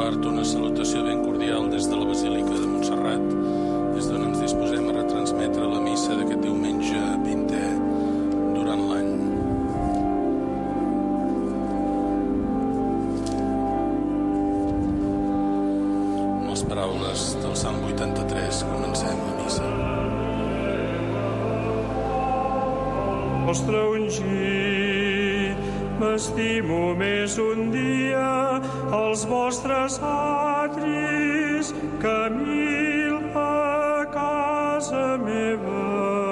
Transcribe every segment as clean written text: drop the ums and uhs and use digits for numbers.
Eduard, una salutació ben cordial des de la Basílica de Montserrat, des d'on ens disposem a retransmetre la missa d'aquest diumenge 20è durant l'any. Amb les paraules del Salm 83 comencem la missa. Vostre ungit, m'estimo més un dia als vostres atris que 1000 a casa meva.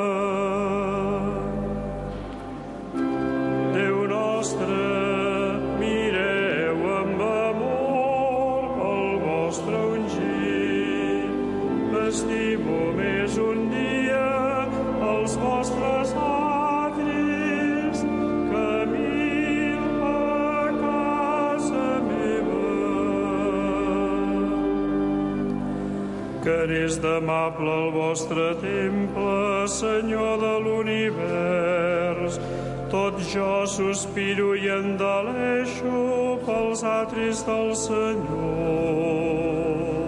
Déu nostre, mireu amb amor el vostre ungit. M'estimo més un dia als vostres atris que 1000 a casa meva. Que n'és d'amable el vostre temple, Senyor de l'univers. Tot jo sospiro i endaleixo pels atris del Senyor.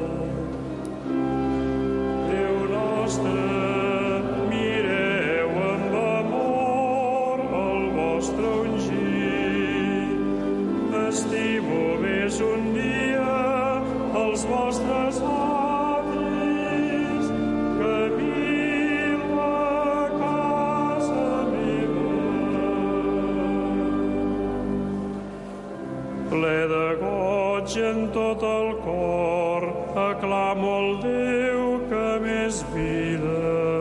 Déu nostre, mireu amb amor el vostre ungit. Estimo més un dia els vostres atris que 1000 a casa meva. Ple de goig en tot el cor, aclamo el Déu que m'és vida.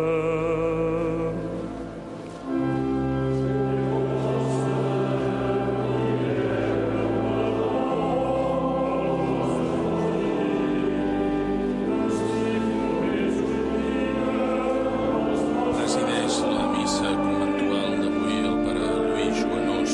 Presideix la missa conventual d'avui el pare Lluís Joanós.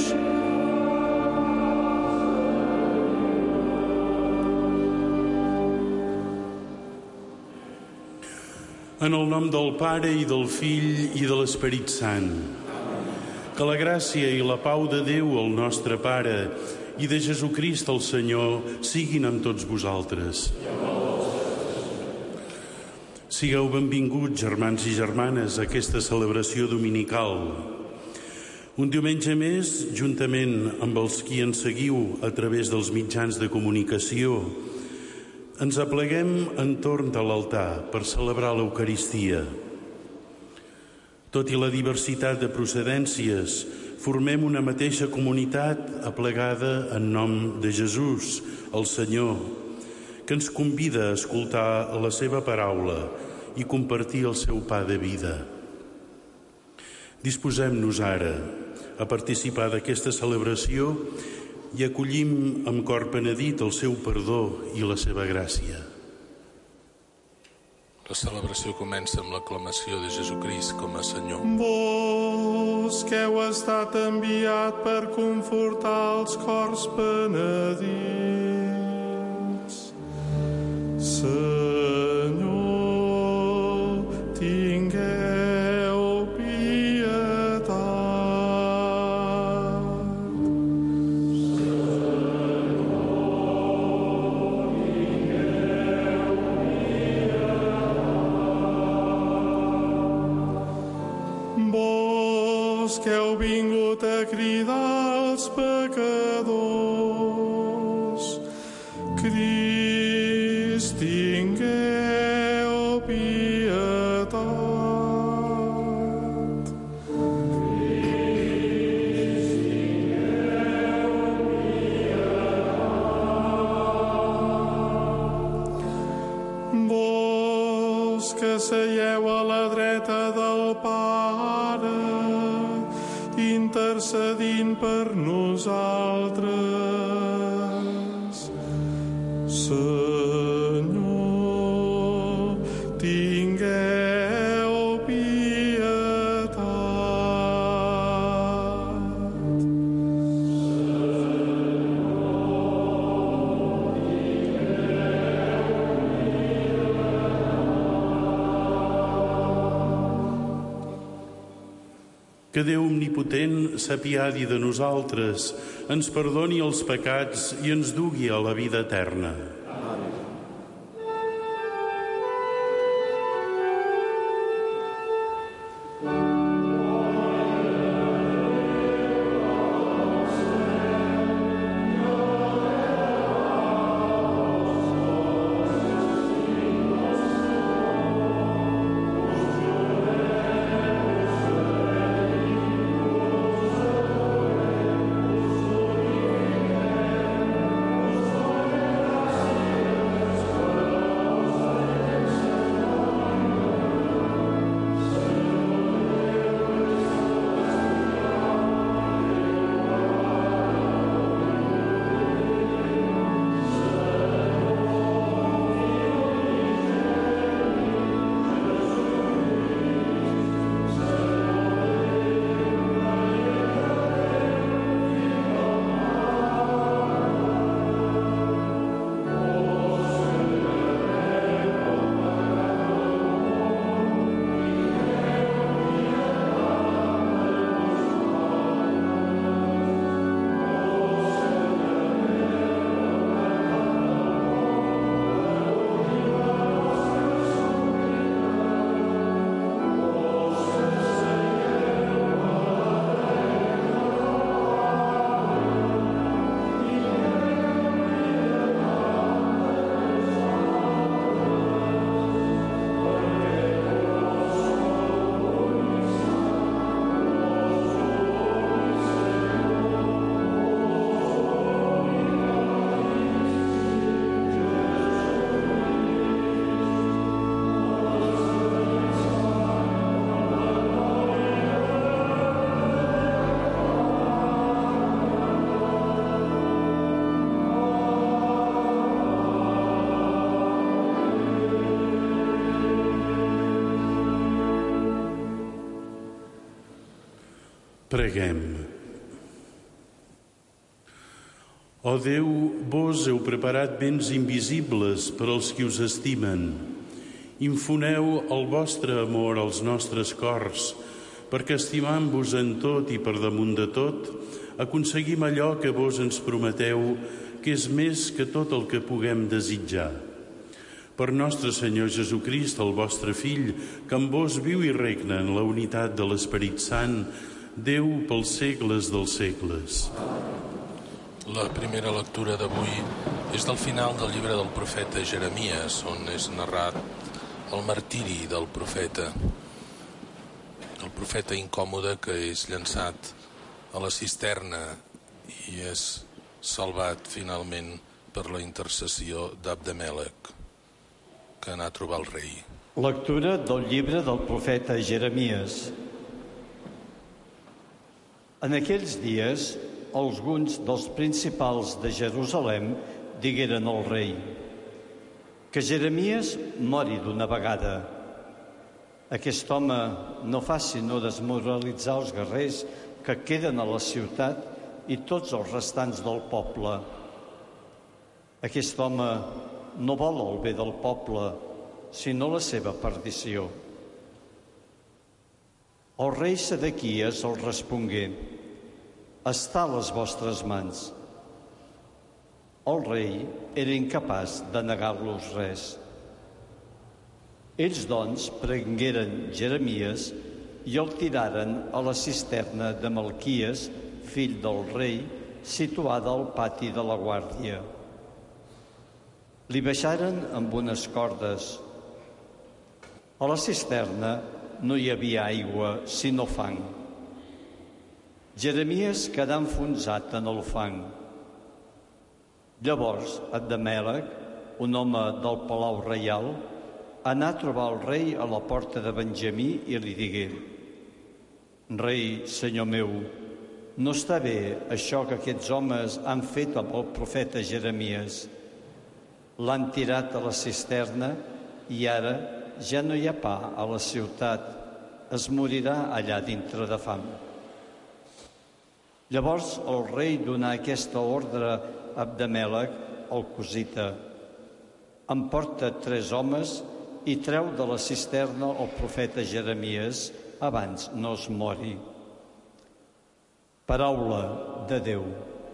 En el nom del Pare i del Fill i de l'Esperit Sant. Que la gràcia i la pau de Déu, el nostre Pare, i de Jesucrist, el Senyor, siguin amb tots vosaltres. Sigueu benvinguts, germans i germanes, a aquesta celebració dominical. Un diumenge més, juntament amb els qui ens seguiu a través dels mitjans de comunicació, ens apleguem entorn de l'altar per celebrar l'Eucaristia. Tot i la diversitat de procedències, formem una mateixa comunitat aplegada en nom de Jesús, el Senyor, que ens convida a escoltar la seva paraula i compartir el seu pa de vida. Disposem-nos ara a participar d'aquesta celebració i acollim amb cor penedit el seu perdó i la seva gràcia. La celebració comença amb l'aclamació de Jesucrist com a Senyor. Vos que heu estat enviat per confortar els cors penedits, Senyor, tingueu pietat. Vos que heu vingut a cridar els pecadors, Crist, tingueu pietat. Vos que seieu a la dreta del Pare, intercedint per nosaltres, Senyor, tingueu pietat. Que Déu omnipotent s'apiadi de nosaltres, ens perdoni els pecats i ens dugui a la vida eterna. Preguem. Ó Déu, vos heu preparat béns invisibles per als qui us estimen. Infoneu el vostre amor als nostres cors, perquè estimant-vos en tot i per damunt de tot, aconseguim allò que vos ens prometeu, que és més que tot el que puguem desitjar. Per nostre Senyor Jesucrist, el vostre Fill, que amb vos viu i regna en la unitat de l'Esperit Sant, Déu pels segles dels segles. La primera lectura d'avui és del final del llibre del profeta Jeremies, on és narrat el martiri del profeta. El profeta incòmode que és llançat a la cisterna i és salvat finalment per la intercessió d'Abdemèlec, que anà a trobar el rei. Lectura del llibre del profeta Jeremies. En aquells dies, alguns dels principals de Jerusalem digueren al rei que Jeremies mori d'una vegada. Aquest home no fa sinó desmoralitzar els guerrers que queden a la ciutat i tots els restants del poble. Aquest home no vol el bé del poble, sinó la seva perdició. El rei Sedequies els respongué: està a les vostres mans. El rei era incapaç de negar-los res. Ells, doncs, prengueren Jeremies i el tiraren a la cisterna de Malquies, fill del rei, situada al pati de la guàrdia. Li baixaren amb unes cordes. A la cisterna no hi havia aigua, sinó fang. Jeremies quedà enfonsat en el fang. Llavors, Abdemèlec, un home del palau reial, anà a trobar el rei a la porta de Benjamí i li digué: rei, senyor meu, no està bé això que aquests homes han fet amb el profeta Jeremies. L'han tirat a la cisterna i ara ja no hi ha pa a la ciutat. Es morirà allà dintre de fam. Llavors el rei donà aquesta ordre a Abdemèlec, el cusita: emporta 3 homes i treu de la cisterna el profeta Jeremies abans no es mori. Paraula de Déu.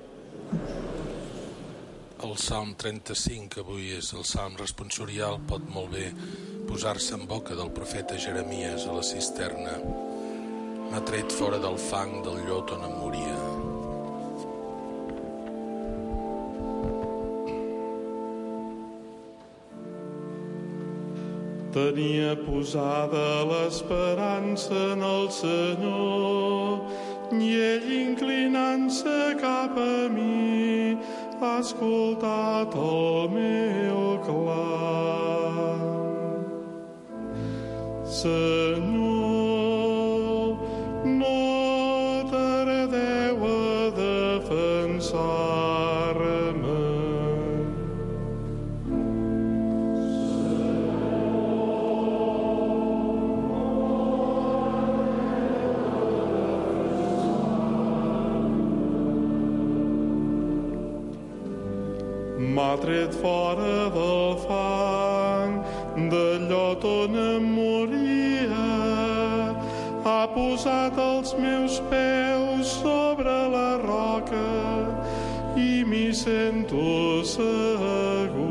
El Salm 35, que avui és el Salm responsorial, pot molt bé posar-se en boca del profeta Jeremies a la cisterna. M'ha tret fora del fang del llot on em moria. Tenia posada l'esperança en el Senyor, i ell, inclinant-se cap a mi, ha escoltat el meu clam. Senyor, no tardeu a defensar-me. M'ha tret fora del fang, del llot on em moria. Ha posat els meus peus sobre la roca i m'hi sento segur.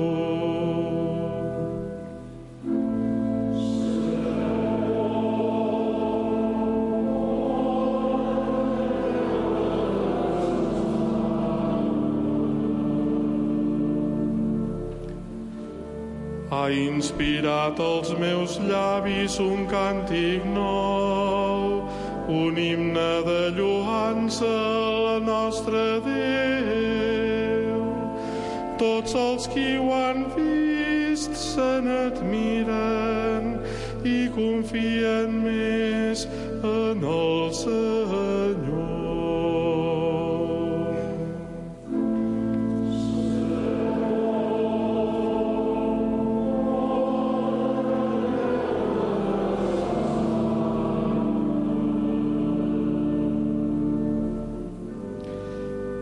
Ha inspirat als meus llavis un càntic nou, un himne de lloança al nostre Déu. Tots els qui ho han vist se n'admiren i confien més en el Senyor.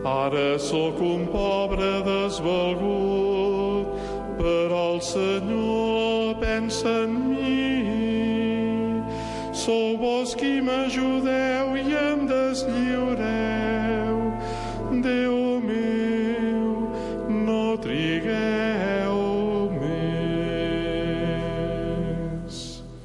Ara sóc un pobre desvalgut, però el Senyor pensa en mi. Sou vos qui m'ajudeu i em deslliureu. Déu meu, no trigueu més.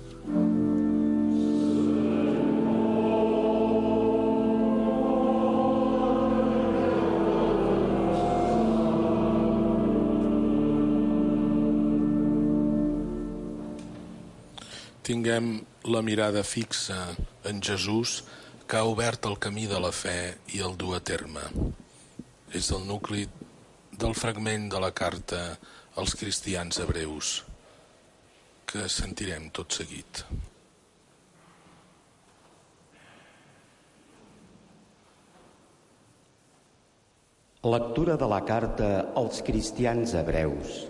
Tinguem la mirada fixa en Jesús, que ha obert el camí de la fe i el dur a terme. És el nucli del fragment de la carta als cristians hebreus, que sentirem tot seguit. Lectura de la carta als cristians hebreus.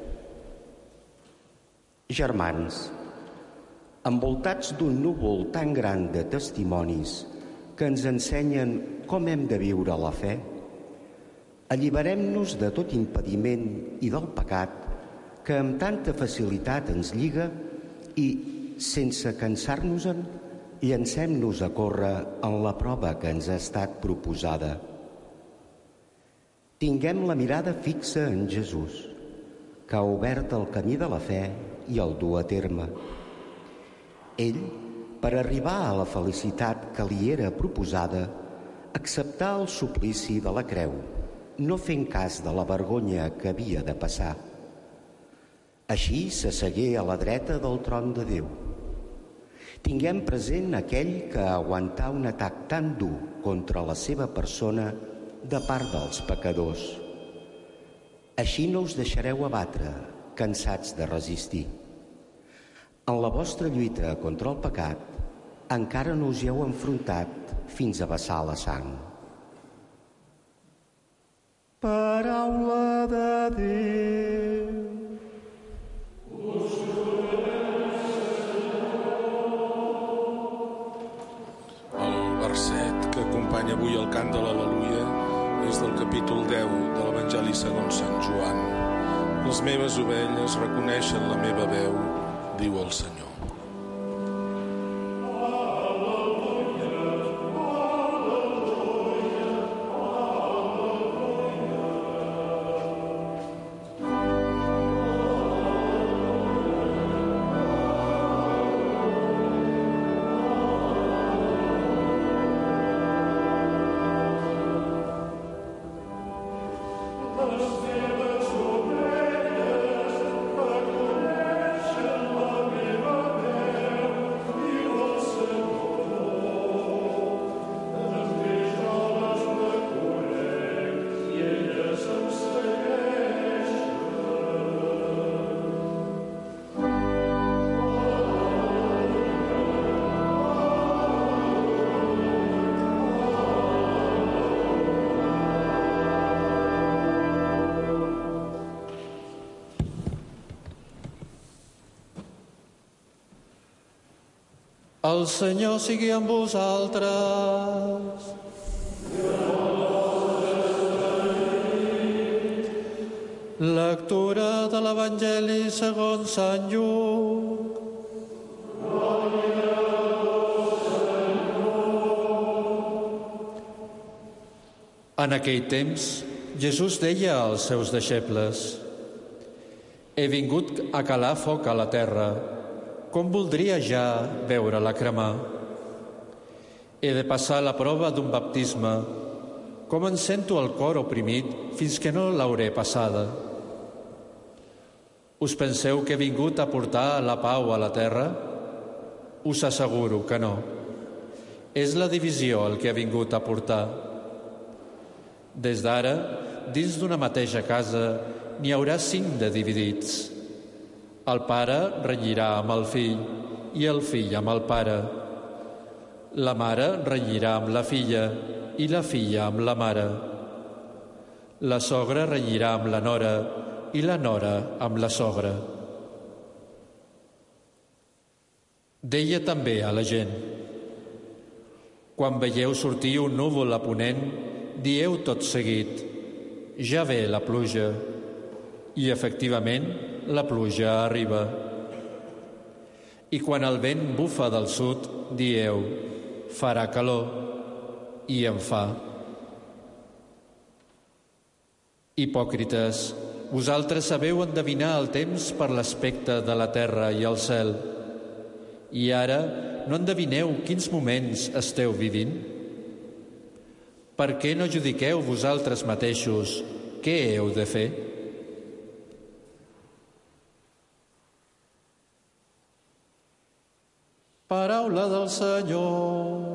Germans, envoltats d'un núvol tan gran de testimonis que ens ensenyen com hem de viure la fe, alliberem-nos de tot impediment i del pecat que amb tanta facilitat ens lliga i, sense cansar-nos-en, llancem-nos a córrer en la prova que ens ha estat proposada. Tinguem la mirada fixa en Jesús, que ha obert el camí de la fe i el dur a terme. Ell, per arribar a la felicitat que li era proposada, acceptà el suplici de la creu, no fent cas de la vergonya que havia de passar. Així s'assegué a la dreta del tron de Déu. Tinguem present aquell que aguantà un atac tan dur contra la seva persona de part dels pecadors. Així no us deixareu abatre, cansats de resistir. En la vostra lluita contra el pecat, encara no us hi heu enfrontat fins a vessar la sang. Paraula de Déu. El verset que acompanya avui el cant de l'Al·leluia és del capítol 10 de l'Evangeli segons Sant Joan. Les meves ovelles reconeixen la meva veu, diu el Senyor. El Senyor sigui amb vosaltres. Lectura de l'Evangeli segons Sant Lluc. En aquell temps, Jesús deia als seus deixebles: «He vingut a calar foc a la terra, com voldria ja veure-la cremar. He de passar la prova d'un baptisme, com em sento el cor oprimit fins que no l'hauré passada. Us penseu que he vingut a portar la pau a la terra? Us asseguro que no. És la divisió el que he vingut a portar. Des d'ara, dins d'una mateixa casa, n'hi haurà 5 de dividits. El pare renyirà amb el fill i el fill amb el pare. La mare renyirà amb la filla i la filla amb la mare. La sogra renyirà amb la nora i la nora amb la sogra». Deia també a la gent: «Quan veieu sortir un núvol a ponent, dieu tot seguit: ja ve la pluja. I efectivament la pluja arriba. I quan el vent bufa del sud, dieu: farà calor, i en fa. Hipòcrites, vosaltres sabeu endevinar el temps per l'aspecte de la terra i el cel. I ara no endevineu quins moments esteu vivint? Per què no judiqueu vosaltres mateixos què heu de fer? Paraula del Senyor.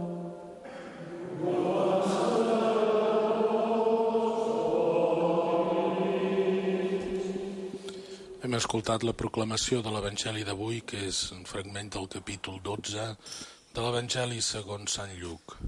Hem escoltat la proclamació de l'Evangeli d'avui, que és un fragment del capítol 12 de l'Evangeli segons Sant Lluc,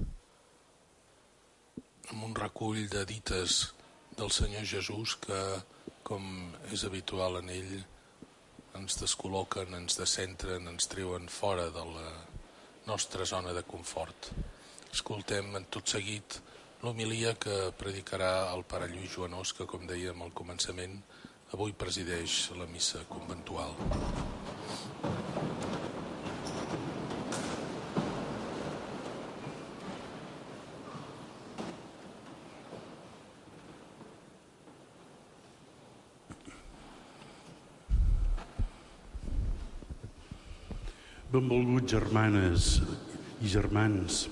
amb un recull de dites del Senyor Jesús que, com és habitual en ell, ens descol·loquen, ens descentren, ens treuen fora de la nostra zona de confort. Escoltem en tot seguit l'homilia que predicarà el pare Lluís Joanós, que, com dèiem al començament, avui presideix la missa conventual. Benvolguts germanes i germans,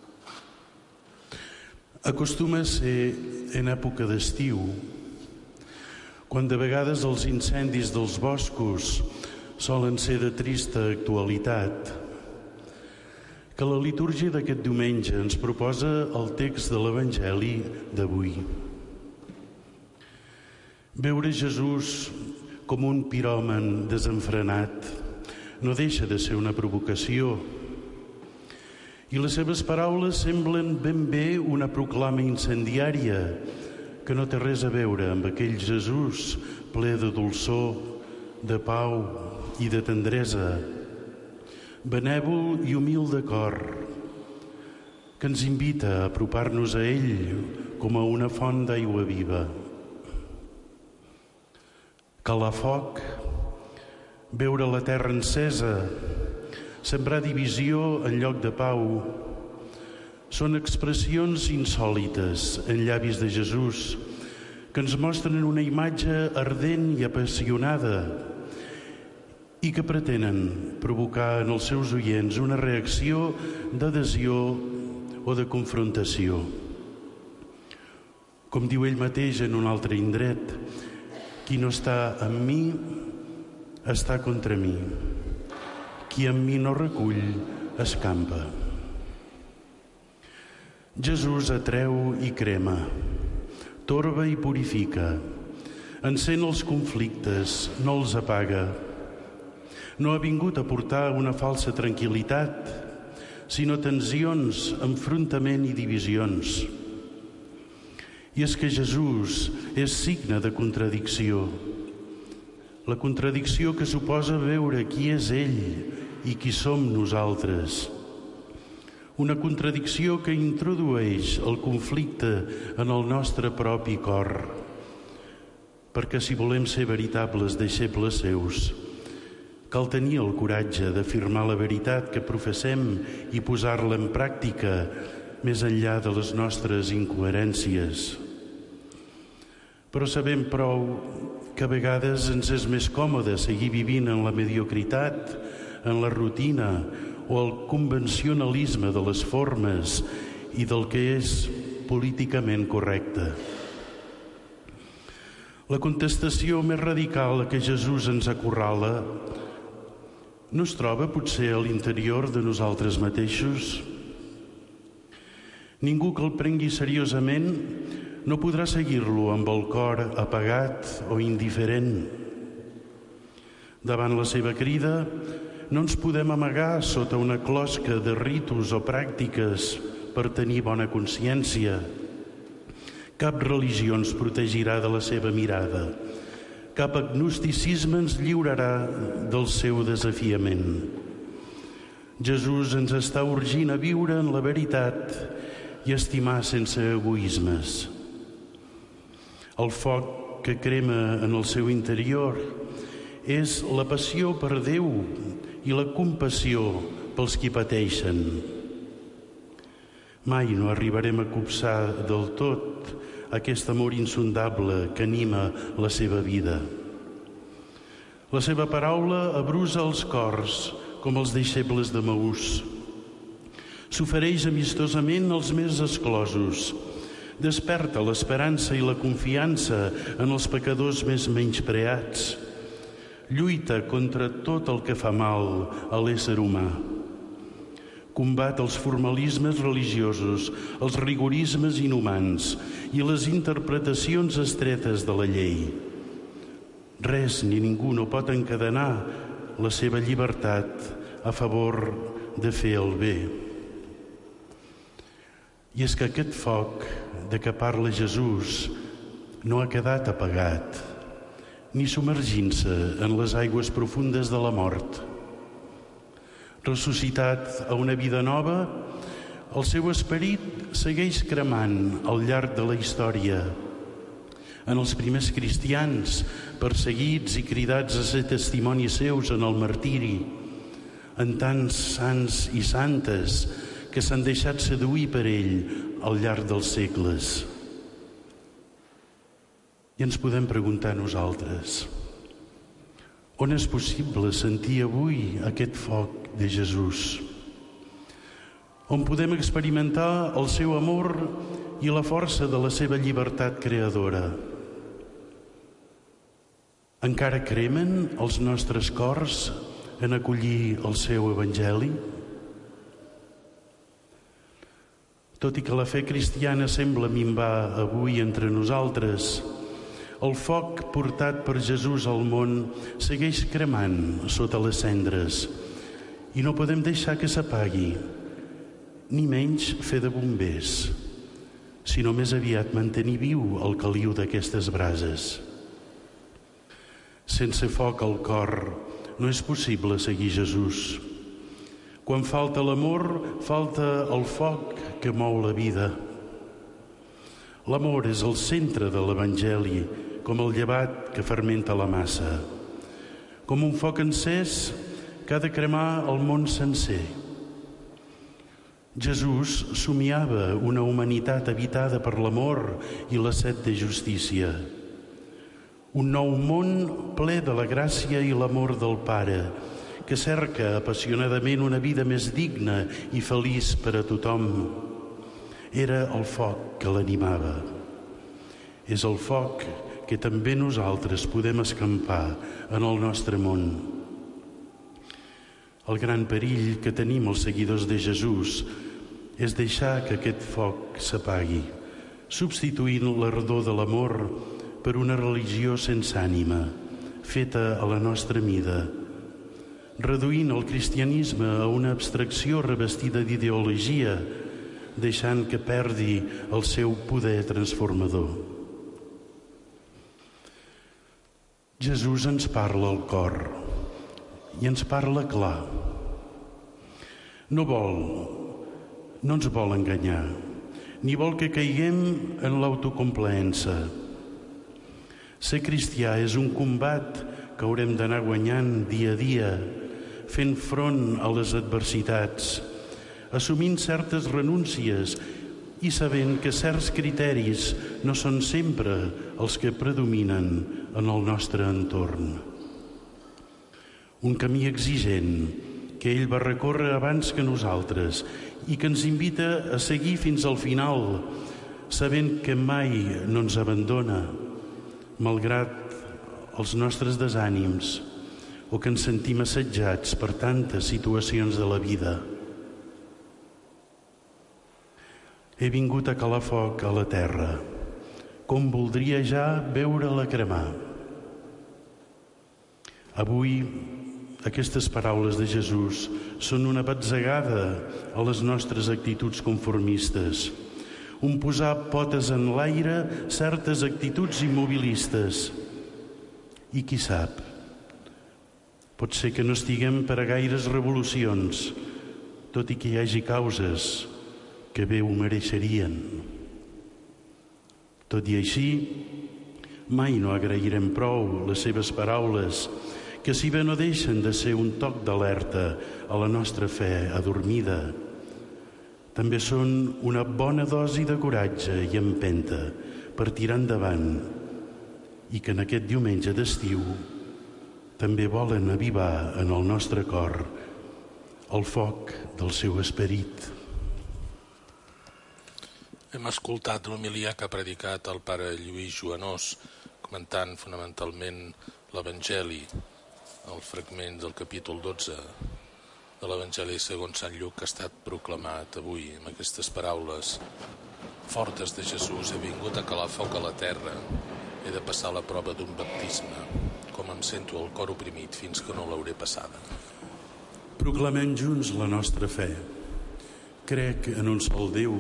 acostuma a ser en època d'estiu, quan de vegades els incendis dels boscos solen ser de trista actualitat, que la litúrgia d'aquest diumenge ens proposa el text de l'Evangeli d'avui. Veure Jesús com un piròman desenfrenat no deixa de ser una provocació, i les seves paraules semblen ben bé una proclama incendiària que no té res a veure amb aquell Jesús ple de dolçor, de pau i de tendresa, benèvol i humil de cor, que ens invita a apropar-nos a ell com a una font d'aigua viva. Calar foc, veure la terra encesa, sembrar divisió en lloc de pau, són expressions insòlites en llavis de Jesús que ens mostren una imatge ardent i apassionada i que pretenen provocar en els seus oients una reacció d'adhesió o de confrontació. Com diu ell mateix en un altre indret: qui no està amb mi està contra mi. Qui amb mi no recull, escampa. Jesús atreu i crema, torba i purifica, encén els conflictes, no els apaga. No ha vingut a portar una falsa tranquil·litat, sinó tensions, enfrontament i divisions. I és que Jesús és signe de contradicció. La contradicció que suposa veure qui és ell i qui som nosaltres. Una contradicció que introdueix el conflicte en el nostre propi cor. Perquè si volem ser veritables deixebles seus, cal tenir el coratge d'afirmar la veritat que professem i posar-la en pràctica més enllà de les nostres incoherències. Però sabem prou que a vegades ens és més còmode seguir vivint en la mediocritat, en la rutina o el convencionalisme de les formes i del que és políticament correcte. La contestació més radical a què Jesús ens acorrala no es troba potser a l'interior de nosaltres mateixos? Ningú que el prengui seriosament no podrà seguir-lo amb el cor apagat o indiferent. Davant la seva crida, no ens podem amagar sota una closca de ritus o pràctiques per tenir bona consciència. Cap religió ens protegirà de la seva mirada. Cap agnosticisme ens lliurarà del seu desafiament. Jesús ens està urgint a viure en la veritat i estimar sense egoismes. El foc que crema en el seu interior és la passió per Déu i la compassió pels qui pateixen. Mai no arribarem a copsar del tot aquest amor insondable que anima la seva vida. La seva paraula abrusa els cors com els deixebles de Maús. S'ofereix amistosament als més exclosos. Desperta l'esperança i la confiança en els pecadors més menyspreats. Lluita contra tot el que fa mal a l'ésser humà. Combat els formalismes religiosos, els rigorismes inhumans i les interpretacions estretes de la llei. Res ni ningú no pot encadenar la seva llibertat a favor de fer el bé. I és que aquest foc de què parla Jesús no ha quedat apagat, ni submergint-se en les aigües profundes de la mort. Ressuscitat a una vida nova, el seu esperit segueix cremant al llarg de la història. En els primers cristians, perseguits i cridats a ser testimonis seus en el martiri, en tants sants i santes que s'han deixat seduir per ell al llarg dels segles. I ens podem preguntar nosaltres, on és possible sentir avui aquest foc de Jesús? On podem experimentar el seu amor i la força de la seva llibertat creadora? Encara cremen els nostres cors en acollir el seu evangeli? Tot i que la fe cristiana sembla minvar avui entre nosaltres, el foc portat per Jesús al món segueix cremant sota les cendres i no podem deixar que s'apagui, ni menys fer de bombers, sinó més aviat mantenir viu el caliu d'aquestes brases. Sense foc al cor no és possible seguir Jesús. Quan falta l'amor, falta el foc que mou la vida. L'amor és el centre de l'Evangeli, com el llevat que fermenta la massa. Com un foc encès que ha de cremar el món sencer. Jesús somiava una humanitat habitada per l'amor i la set de justícia. Un nou món ple de la gràcia i l'amor del Pare, que cerca apassionadament una vida més digna i feliç per a tothom. Era el foc que l'animava. És el foc que també nosaltres podem escampar en el nostre món. El gran perill que tenim els seguidors de Jesús és deixar que aquest foc s'apagui, substituint l'ardor de l'amor per una religió sense ànima, feta a la nostra mida, reduint el cristianisme a una abstracció revestida d'ideologia, deixant que perdi el seu poder transformador. Jesús ens parla al cor i ens parla clar. No ens vol enganyar, ni vol que caiguem en l'autocomplaença. Ser cristià és un combat que haurem d'anar guanyant dia a dia, fent front a les adversitats, assumint certes renúncies i sabent que certs criteris no són sempre els que predominen en el nostre entorn. Un camí exigent que ell va recórrer abans que nosaltres i que ens invita a seguir fins al final, sabent que mai no ens abandona, malgrat els nostres desànims o que ens sentim assetjats per tantes situacions de la vida. He vingut a calar foc a la terra, com voldria ja veure-la cremar. Avui, aquestes paraules de Jesús són una batzegada a les nostres actituds conformistes, un posar potes en l'aire certes actituds immobilistes. I qui sap, pot ser que no estiguem per a gaires revolucions, tot i que hi hagi causes que bé ho mereixerien. Tot i així, mai no agrairem prou les seves paraules, que si bé no deixen de ser un toc d'alerta a la nostra fe adormida, també són una bona dosi de coratge i empenta per tirar endavant, i que en aquest diumenge d'estiu també volen avivar en el nostre cor el foc del seu esperit. Hem escoltat l'homilia que ha predicat el pare Lluís Joanós, comentant fonamentalment l'Evangeli, el fragment del capítol 12 de l'Evangeli segons Sant Lluc, que ha estat proclamat avui amb aquestes paraules fortes de Jesús: he vingut a calar foc a la terra, he de passar la prova d'un baptisme, com em sento el cor oprimit fins que no l'hauré passada. Proclamem junts la nostra fe. Crec en un sol Déu,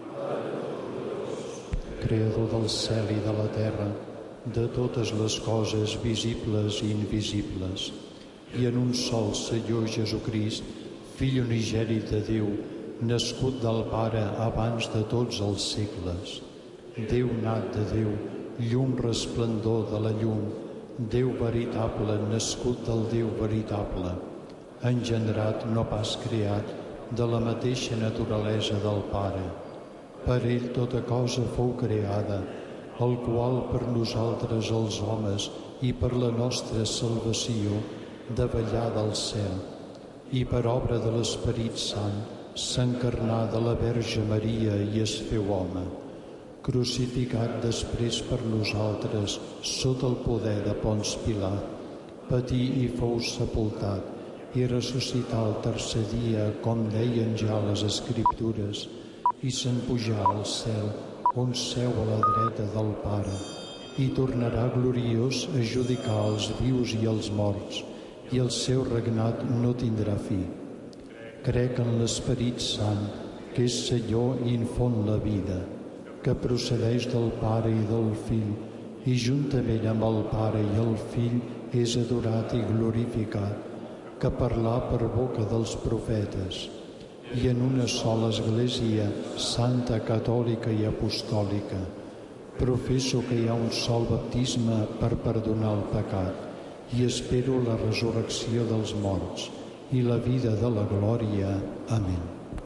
creador del cel i de la terra, de totes les coses visibles i invisibles, i en un sol Senyor Jesucrist, Fill unigènit de Déu, nascut del Pare abans de tots els segles, Déu nat de Déu, llum resplendor de la llum, Déu veritable, nascut del Déu veritable, engendrat, no pas creat, de la mateixa naturalesa del Pare. Per ell tota cosa fou creada, el qual per nosaltres els homes i per la nostra salvació davallà del cel, i per obra de l'Esperit Sant s'encarnà de la Verge Maria i es feu home, crucificat després per nosaltres sota el poder de Ponç Pilat, patí i fou sepultat i ressuscità el tercer dia, com deien ja les Escriptures, i se'n pujà al cel, on seu a la dreta del Pare, i tornarà gloriós a judicar els vius i els morts, i el seu regnat no tindrà fi. Crec en l'Esperit Sant, que és Senyor i infon la vida, que procedeix del Pare i del Fill, i juntament amb el Pare i el Fill és adorat i glorificat, que parlà per boca dels profetes, i en una sola Església santa, catòlica i apostòlica. Professo que hi ha un sol baptisme per perdonar el pecat i espero la resurrecció dels morts i la vida de la glòria. Amén.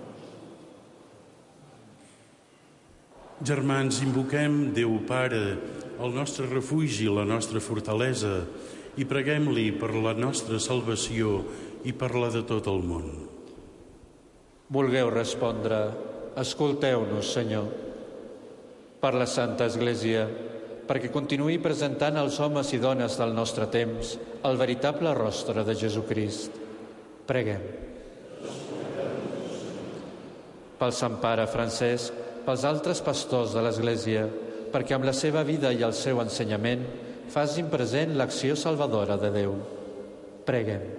Germans, invoquem Déu Pare, el nostre refugi, la nostra fortalesa, i preguem-li per la nostra salvació i per la de tot el món. Vulgueu respondre, escolteu-nos, Senyor, per la Santa Església, perquè continuï presentant als homes i dones del nostre temps el veritable rostre de Jesucrist. Preguem. Pel Sant Pare Francesc, pels altres pastors de l'Església, perquè amb la seva vida i el seu ensenyament facin present l'acció salvadora de Déu. Preguem.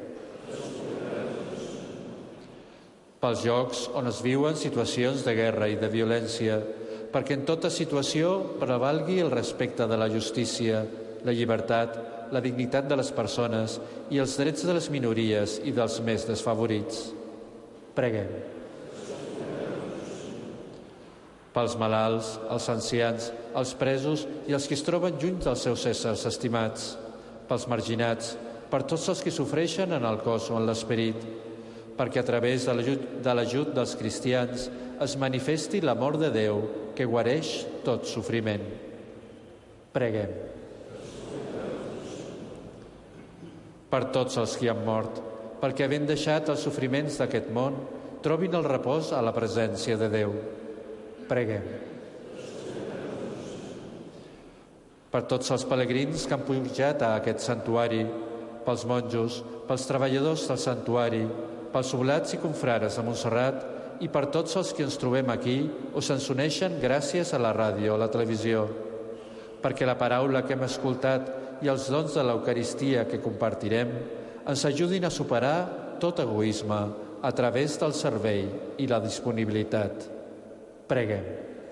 Pels llocs on es viuen situacions de guerra i de violència, perquè en tota situació prevalgui el respecte de la justícia, la llibertat, la dignitat de les persones i els drets de les minories i dels més desfavorits. Preguem. Pels malalts, els ancians, els presos i els que es troben lluny dels seus éssers estimats, pels marginats, per tots els que sofreixen en el cos o en l'esperit, perquè a través de l'ajut dels cristians es manifesti l'amor de Déu que guareix tot sofriment. Preguem. Per tots els que han mort, perquè havent deixat els sofriments d'aquest món, trobin el repòs a la presència de Déu. Preguem. Per tots els pelegrins que han pujat a aquest santuari, pels monjos, pels treballadors del santuari, pels oblats i confrares de Montserrat i per tots els que ens trobem aquí o se'ns uneixen gràcies a la ràdio o la televisió, perquè la paraula que hem escoltat i els dons de l'Eucaristia que compartirem ens ajudin a superar tot egoisme a través del servei i la disponibilitat. Preguem.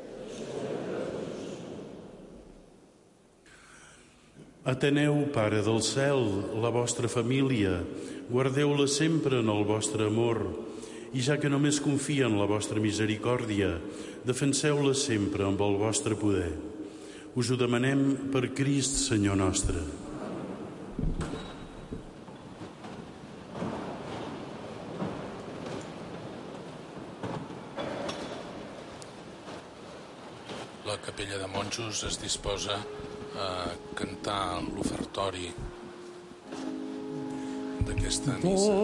Ateneu, Pare del cel, la vostra família, guardeu-la sempre en el vostre amor I ja que només confia en la vostra misericòrdia, defenseu-la sempre amb el vostre poder. Us ho demanem per Crist, Senyor nostre. La capella de monjos es disposa a cantar l'ofertori d'aquesta missa.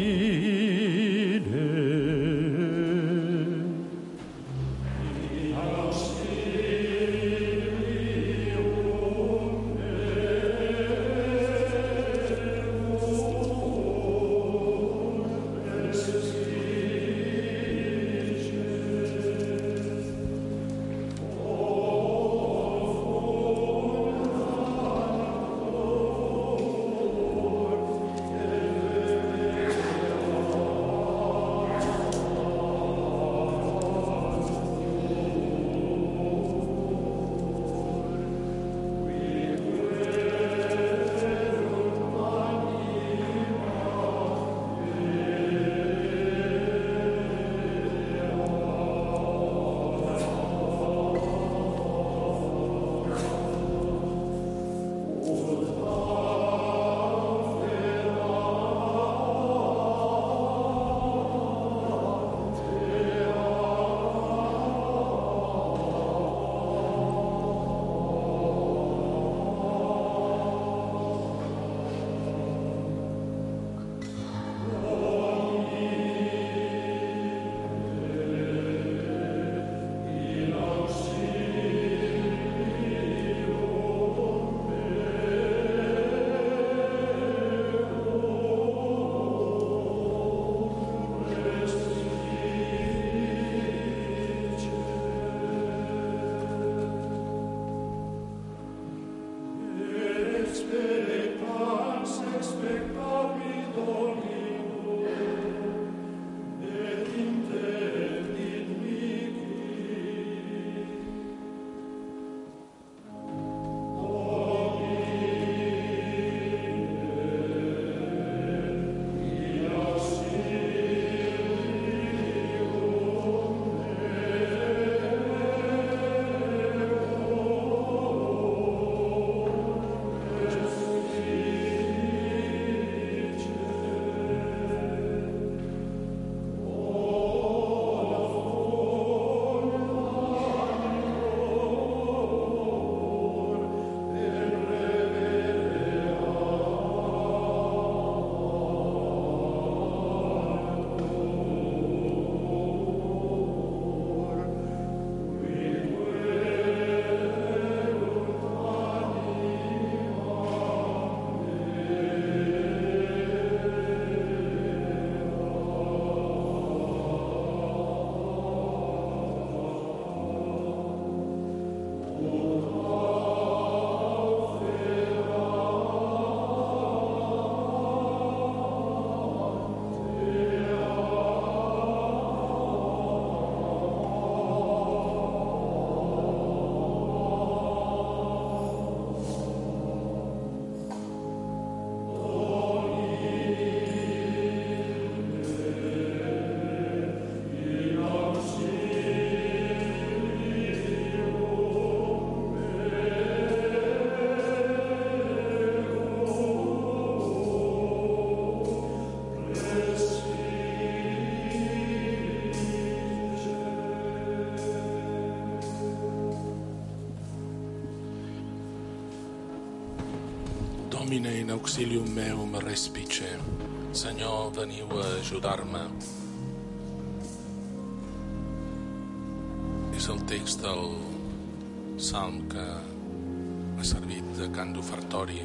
Domine in auxilium meum respice. Senyor, veniu a ajudar-me. És el text del salm que ha servit de cant d'ofertori.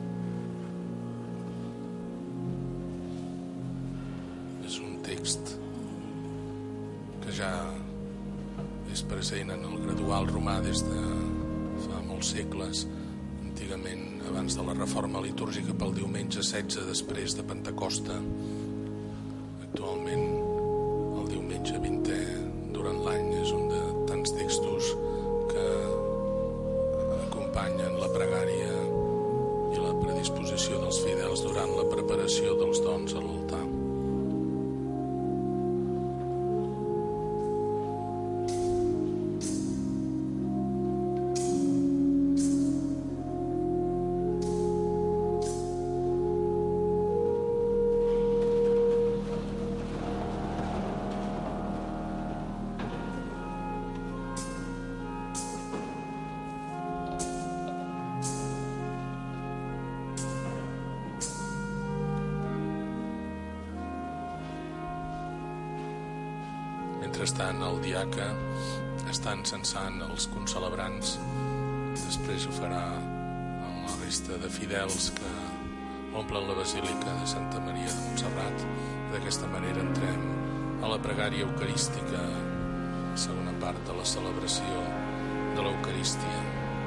És un text que ja és present en el gradual romà des de fa molts segles. Antigament, abans de la reforma litúrgica, pel diumenge 16 després de Pentecosta. Actualment, el diumenge 20è durant l'any és un de tants textos que acompanyen la pregària i la predisposició dels fidels durant la preparació dels dons a l'altar. Mentrestant, el diaca està encensant els concelebrants. Després ho farà amb la resta de fidels que omplen la Basílica de Santa Maria de Montserrat. D'aquesta manera entrem a la pregària eucarística, segona part de la celebració de l'Eucarístia.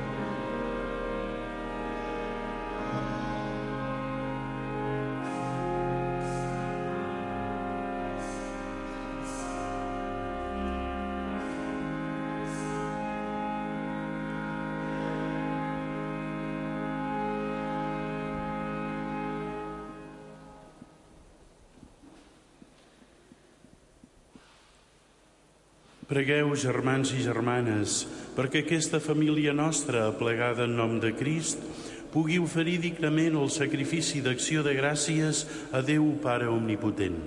Pregueu, germans i germanes, perquè aquesta família nostra, aplegada en nom de Crist, pugui oferir dignament el sacrifici d'acció de gràcies a Déu Pare Omnipotent.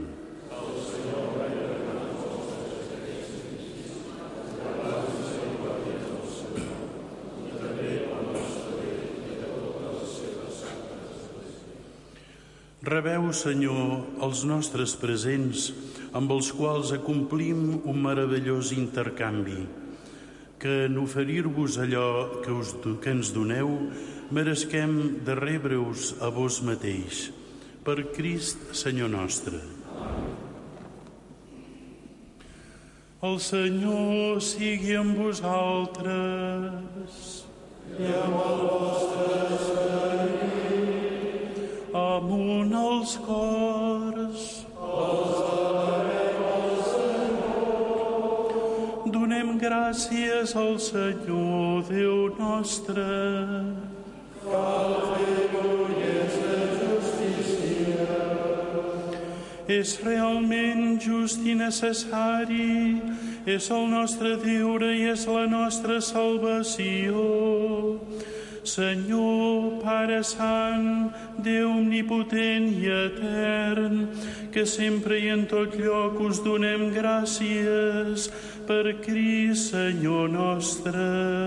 Rebeu, Senyor, els nostres presents, amb els quals acomplim un meravellós intercanvi, que en oferir-vos allò que ens doneu, meresquem de rebre-us a vos mateix. Per Crist, Senyor nostre. El Senyor sigui amb vosaltres. I amb el vostre esperit. Amunt els cors. Donem gràcies al Senyor, Déu nostre. Cal fer-ho i és de justícia. És realment just i necessari, és el nostre deure i és la nostra salvació. Senyor, Pare Sant, Déu omnipotent i etern, que sempre i en tot lloc us donem gràcies per Crist, Senyor nostre.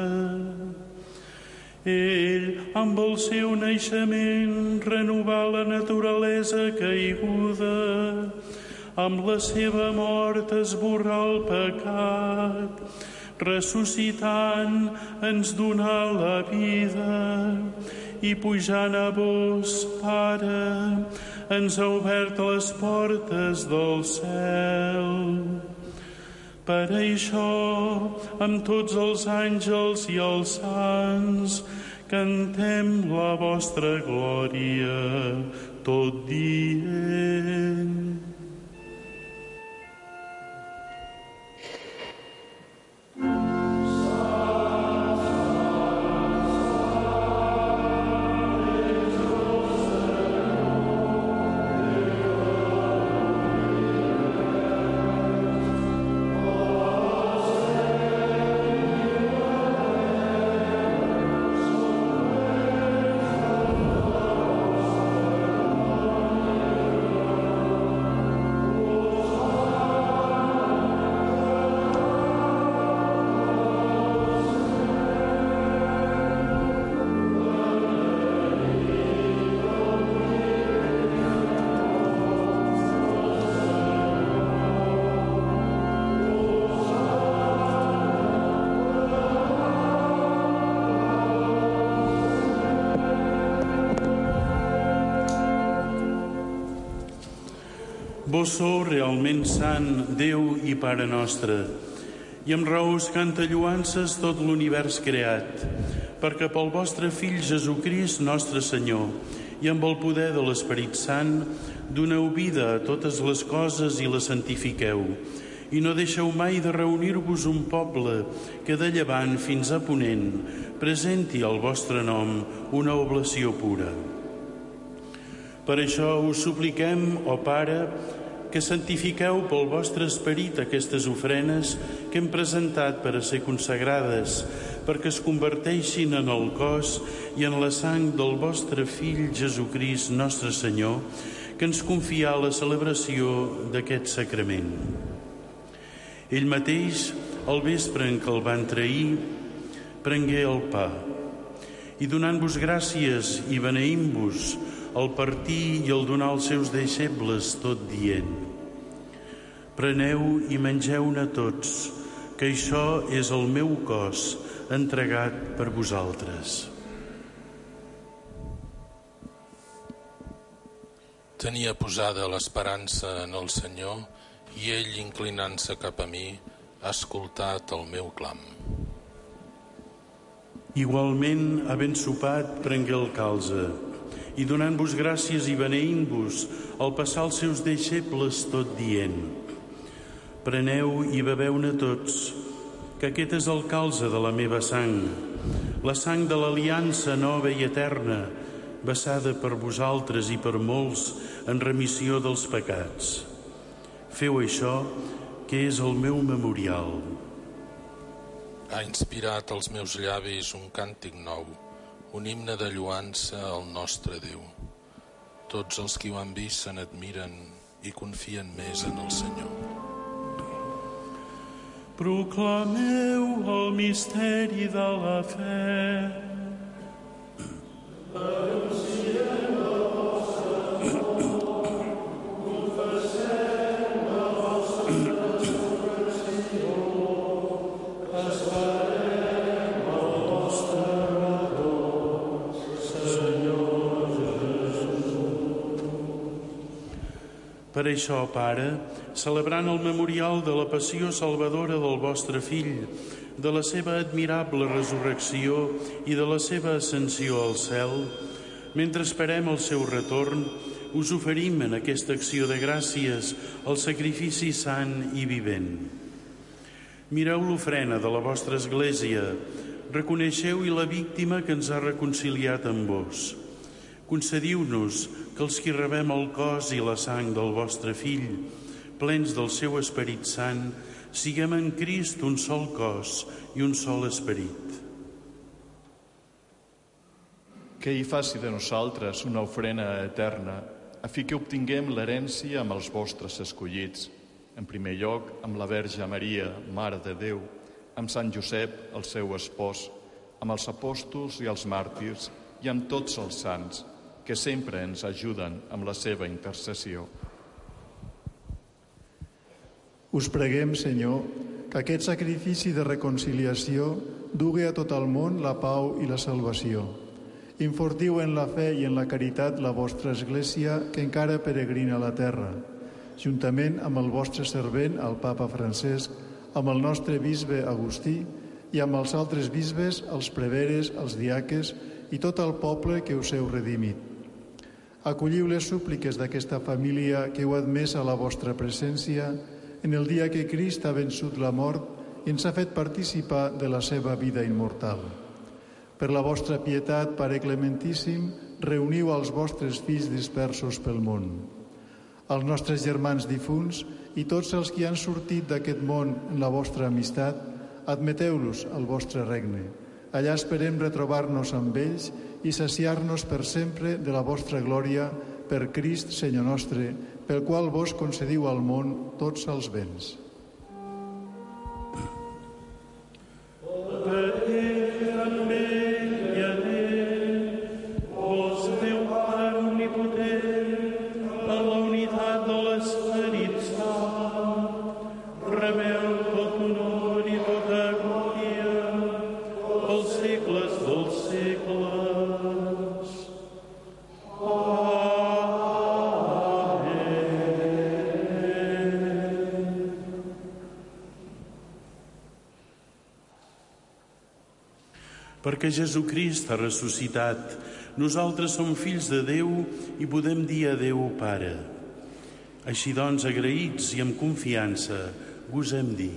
Ell, amb el seu naixement, renovà la naturalesa caiguda, amb la seva mort esborrà el pecat, ressuscitant ens donà la vida i pujant a vos, Pare, ens ha obert les portes del cel. Per això, amb tots els àngels i els sants, cantem la vostra glòria tot dient. Vos sou realment sant, Déu i Pare nostre, i amb raó us canta lloances tot l'univers creat, perquè pel vostre Fill Jesucrist, nostre Senyor, i amb el poder de l'Esperit Sant, doneu vida a totes les coses i les santifiqueu, i no deixeu mai de reunir-vos un poble que de llevant fins a ponent presenti al vostre nom una oblació pura. Per això us supliquem, ó Pare, que santifiqueu pel vostre esperit aquestes ofrenes que hem presentat per a ser consagrades, perquè es converteixin en el cos i en la sang del vostre Fill Jesucrist, nostre Senyor, que ens confià la celebració d'aquest sacrament. Ell mateix, al vespre en què el van trair, prengué el pa i donant-vos gràcies i beneint-vos, el partir i el donar als seus deixebles, tot dient: Preneu i mengeu-ne tots, que això és el meu cos entregat per vosaltres. Tenia posada l'esperança en el Senyor i ell, inclinant-se cap a mi, ha escoltat el meu clam. Igualment, havent sopat, prengué el calze, i donant-vos gràcies i beneint-vos, al passar els seus deixebles tot dient: preneu i beveu-ne tots, que aquest és el calze de la meva sang, la sang de l'aliança nova i eterna, vessada per vosaltres i per molts en remissió dels pecats. Feu això, que és el meu memorial. Ha inspirat als meus llavis un càntic nou, un himne de lloança al nostre Déu. Tots els que ho han vist se n'admiren i confien més en el Senyor. Proclameu el misteri de la fe. Anunciem la vostra mort, confessem la vostra resurrecció, esperem el vostre retorn, Senyor Jesús. Per això, Pare, celebrant el memorial de la passió salvadora del vostre Fill, de la seva admirable resurrecció i de la seva ascensió al cel, mentre esperem el seu retorn, us oferim en aquesta acció de gràcies el sacrifici sant i vivent. Mireu l'ofrena de la vostra Església, reconeixeu-hi la víctima que ens ha reconciliat amb vos. Concediu-nos que els qui rebem el cos i la sang del vostre Fill, plens del seu Esperit Sant, siguem en Crist un sol cos i un sol esperit. Que ell faci de nosaltres una ofrena eterna, a fi que obtinguem l'herència amb els vostres escollits. En primer lloc, amb la Verge Maria, Mare de Déu, amb Sant Josep, el seu espòs, amb els apòstols i els màrtirs i amb tots els sants, que sempre ens ajuden amb la seva intercessió. Us preguem, Senyor, que aquest sacrifici de reconciliació dugui a tot el món la pau i la salvació. Enfortiu en la fe i en la caritat la vostra Església, que encara peregrina a la terra, juntament amb el vostre servent, el Papa Francesc, amb el nostre bisbe Agustí i amb els altres bisbes, els preveres, els diaques i tot el poble que us heu redimit. Acolliu les súpliques d'aquesta família que heu admès a la vostra presència en el dia que Crist ha vençut la mort i ens ha fet participar de la seva vida immortal. Per la vostra pietat, Pare Clementíssim, reuniu els vostres fills dispersos pel món. Els nostres germans difunts i tots els que han sortit d'aquest món en la vostra amistat, admeteu-los al vostre regne. Allà esperem retrobar-nos amb ells i saciar-nos per sempre de la vostra glòria per Crist, Senyor nostre, pel qual vos concediu al món tots els béns. Perquè Jesucrist ha ressuscitat, nosaltres som fills de Déu i podem dir a Déu Pare. Així doncs, agraïts i amb confiança, gosem dir: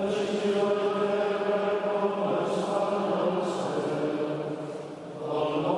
Allah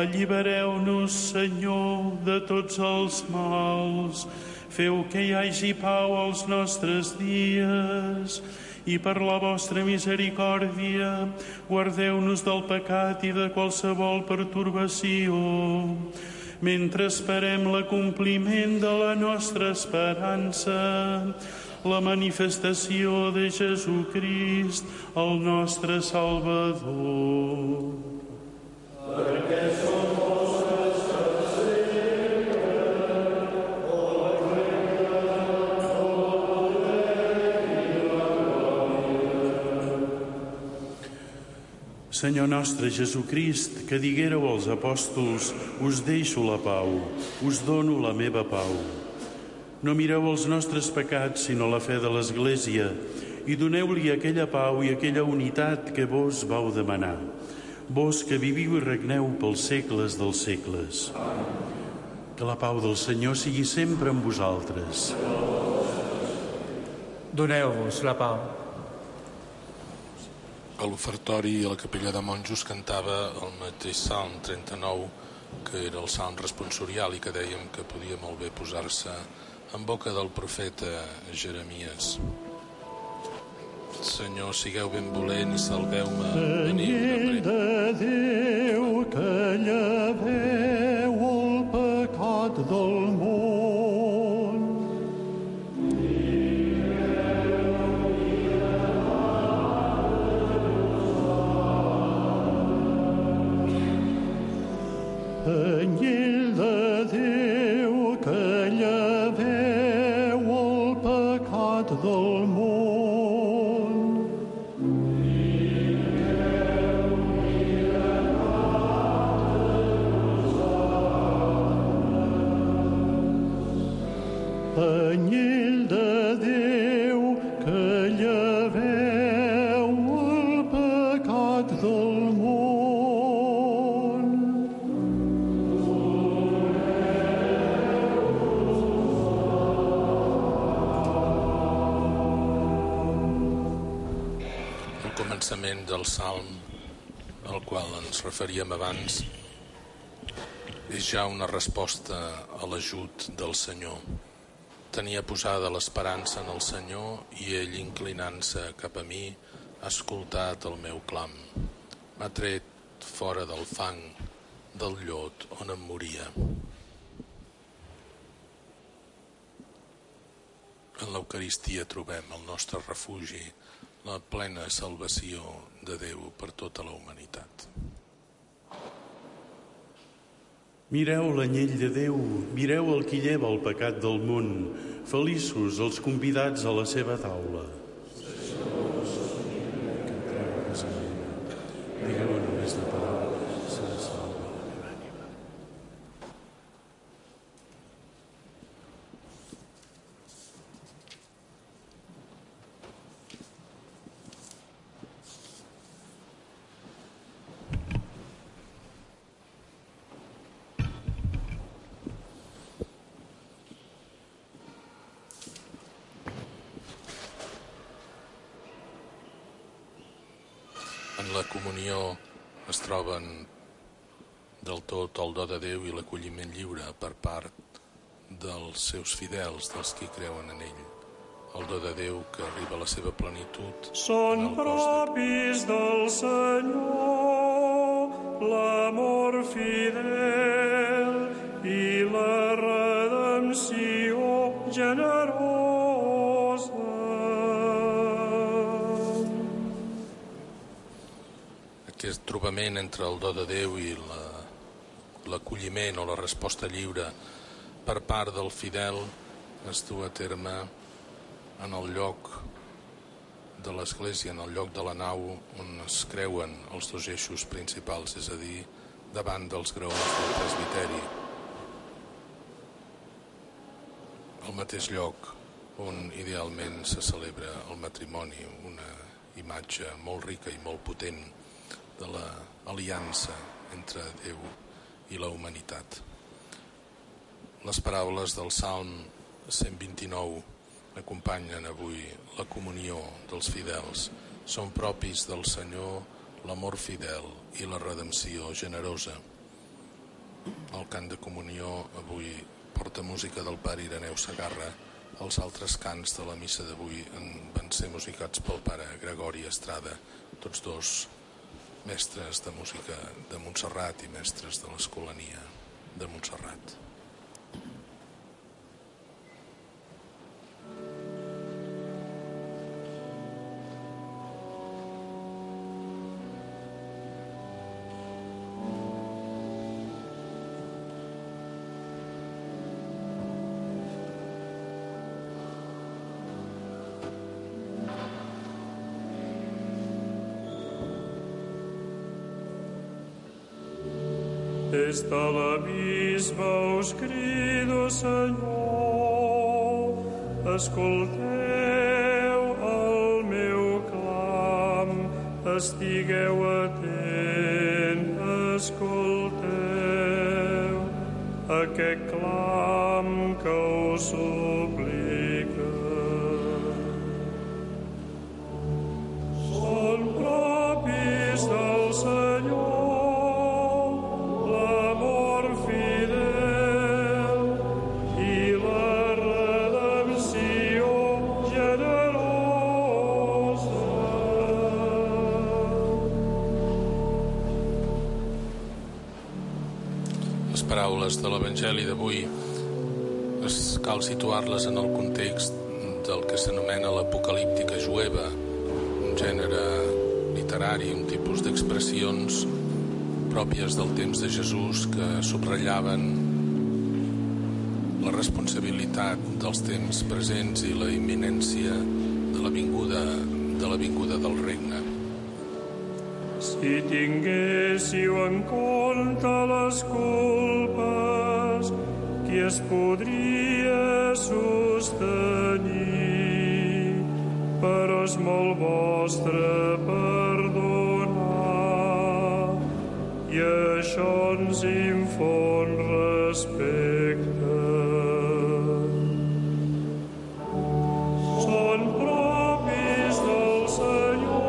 Allibereu-nos, Senyor, de tots els mals. Feu que hi hagi pau als nostres dies i per la vostra misericòrdia guardeu-nos del pecat i de qualsevol pertorbació, mentre esperem l'acompliment de la nostra esperança, la manifestació de Jesucrist, el nostre Salvador. Perquè som vostres per sempre, el regne, el poder i la glòria. Senyor nostre Jesucrist, que diguéreu als apòstols: us deixo la pau, us dono la meva pau. No mireu els nostres pecats, sinó la fe de l'Església, i doneu-li aquella pau i aquella unitat que vos vau demanar. Vos que viviu i regneu pels segles dels segles. Que la pau del Senyor sigui sempre amb vosaltres. Doneu-vos la pau. A l'ofertori i a la capella de monjos cantava el mateix Salm 39, que era el Salm responsorial i que dèiem que podia molt bé posar-se en boca del profeta Jeremies. Senyor, sigueu benvolent i salveu-me. Anyell de Déu, que lleveu el pecat del món. Anyell de Déu, que lleveu el pecat del món. Anyell de Déu, que lleveu el pecat del món. El començament del Salm al qual ens referíem abans és ja una resposta a l'ajut del Senyor. Tenia posada l'esperança en el Senyor i ell, inclinant-se cap a mi, ha escoltat el meu clam. M'ha tret fora del fang del llot on em moria. En l'Eucaristia trobem el nostre refugi, la plena salvació de Déu per tota la humanitat. Mireu l'anyell de Déu, mireu el qui lleva el pecat del món. Feliços els convidats a la seva taula. Digueu només de paraula, serà salva la meva ànima. En la comunió es troben del tot el do de Déu i l'acolliment lliure per part dels seus fidels, dels qui creuen en ell. El do de Déu que arriba a la seva plenitud. Són propis del Senyor l'amor fidel i la redempció generosa. Aquest trobament entre el do de Déu i l'acolliment o la resposta lliure per part del fidel es du a terme en el lloc de l'Església, en el lloc de la nau on es creuen els dos eixos principals, és a dir, davant dels graons del presbiteri. El mateix lloc on idealment se celebra el matrimoni, una imatge molt rica i molt potent de l'aliança entre Déu i la humanitat. Les paraules del Salm 129 acompanyen avui la comunió dels fidels. Són propis del Senyor l'amor fidel i la redempció generosa. el cant de comunió avui porta música del pare Ireneu Segarra. Els altres cants de la missa d'avui van ser musicats pel pare Gregori Estrada, tots dos mestres de música de Montserrat i mestres de l'Escolania de Montserrat. Des de l'abisme us crido, Senyor, escolteu el meu clam, estigueu atent, escolteu aquest clam que us suplica. Són propis del Senyor paraules de l'Evangeli d'avui cal situar-les en el context del que s'anomena l'apocalíptica jueva, un gènere literari, un tipus d'expressions pròpies del temps de Jesús que subratllaven la responsabilitat dels temps presents i la imminència de la vinguda del regne. Si tinguéssiu en compte les culpes, qui es podria sostenir? Però és molt vostre perdonar, i això ens infon respecte. Són propis del Senyor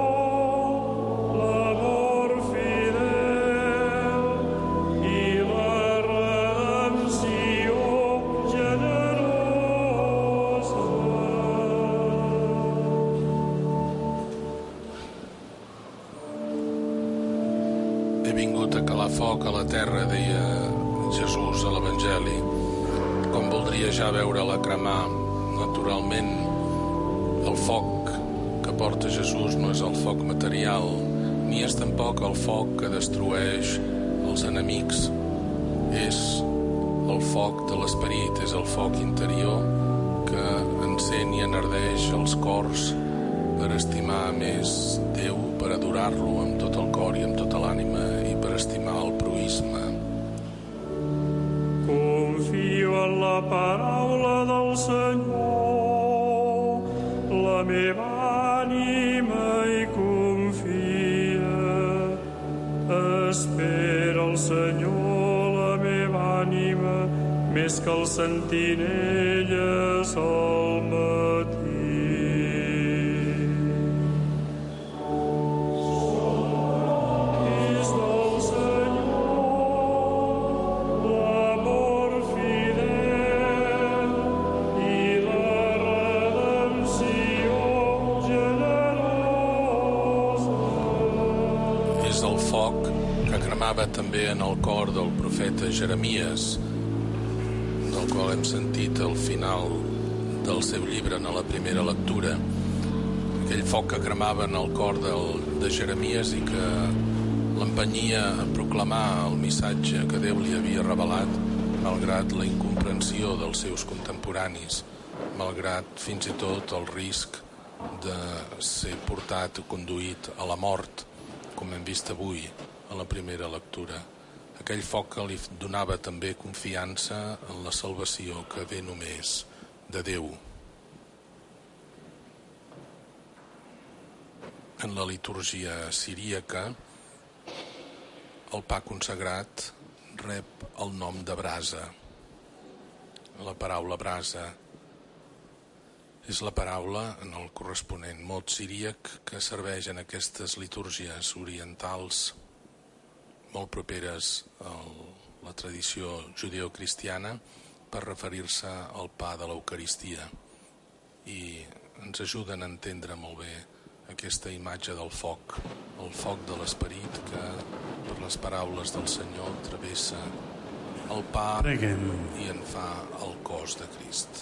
foc a la terra, deia Jesús a l'Evangeli, com voldria ja veure-la cremar. Naturalment, el foc que porta Jesús no és el foc material, ni és tampoc el foc que destrueix els enemics. És el foc de l'esperit, és el foc interior que encén i enardeix els cors per estimar més Déu, per adorar-lo amb tot el cor i amb tota l'ànima i per estimar el proïsme. Confio en la paraula del Senyor, la meva ànima hi confia. Espera el Senyor, la meva ànima, més que els sentinelles al matí. També en el cor del profeta Jeremies, del qual hem sentit al final del seu llibre en la primera lectura. Aquell foc que cremava en el cor de Jeremies i que l'empenyia a proclamar el missatge que Déu li havia revelat, malgrat la incomprensió dels seus contemporanis, malgrat fins i tot el risc de ser portat o conduït a la mort, com hem vist avui a la primera lectura. Aquell foc que li donava també confiança en la salvació que ve només de Déu. En la litúrgia siríaca, el pa consagrat rep el nom de brasa. La paraula brasa és la paraula en el corresponent mot siríac que serveix en aquestes litúrgies orientals molt properes a la tradició judeocristiana per referir-se al pa de l'Eucaristia, i ens ajuden a entendre molt bé aquesta imatge del foc, el foc de l'esperit que per les paraules del Senyor travessa el pa i en fa el cos de Crist.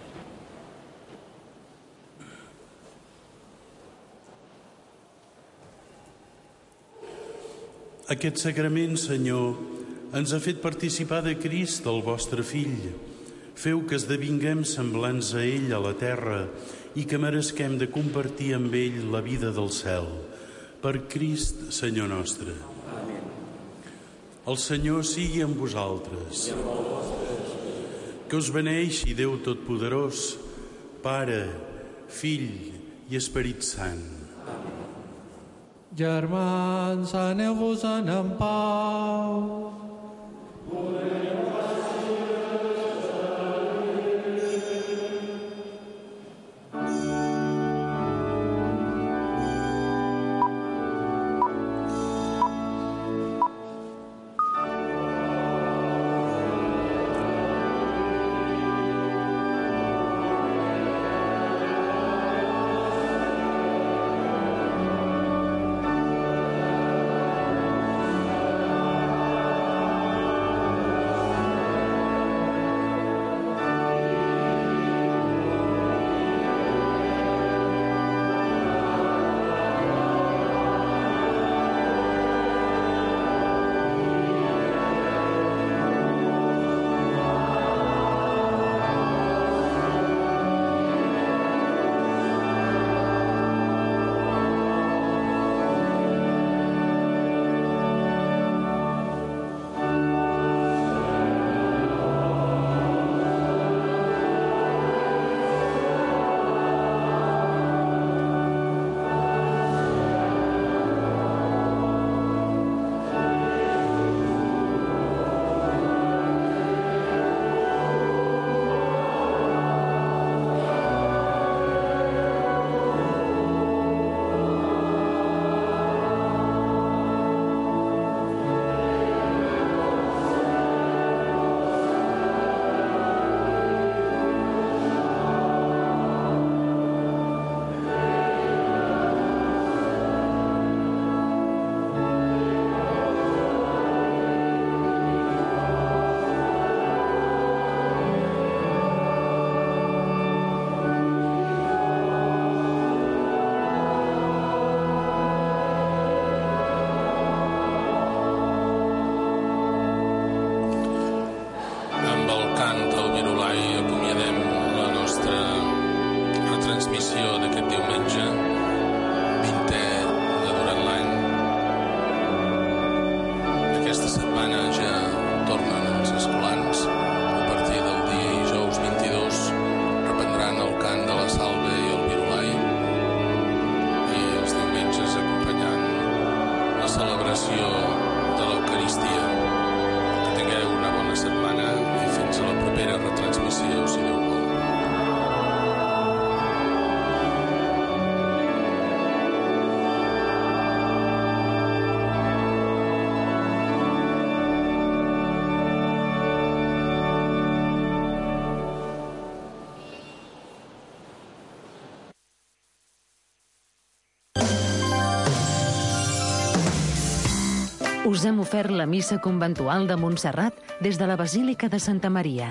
Aquest sagrament, Senyor, ens ha fet participar de Crist, el vostre Fill. Feu que esdevinguem semblants a ell a la terra i que meresquem de compartir amb ell la vida del cel. Per Crist, Senyor nostre. Amén. El Senyor sigui amb vosaltres. Que us beneixi Déu Totpoderós, Pare, Fill i Esperit Sant. Germans, aneu-vos-en en pau. Us hem ofert la missa conventual de Montserrat des de la Basílica de Santa Maria.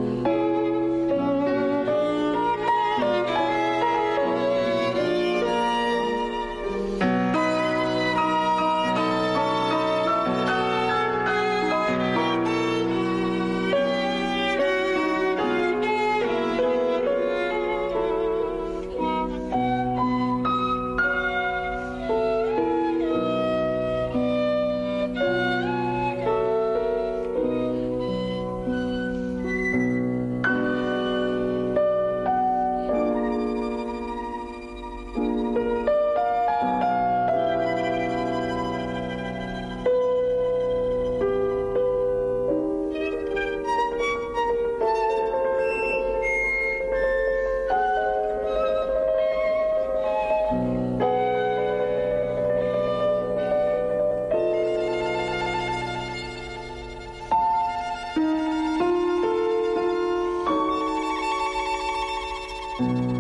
thank you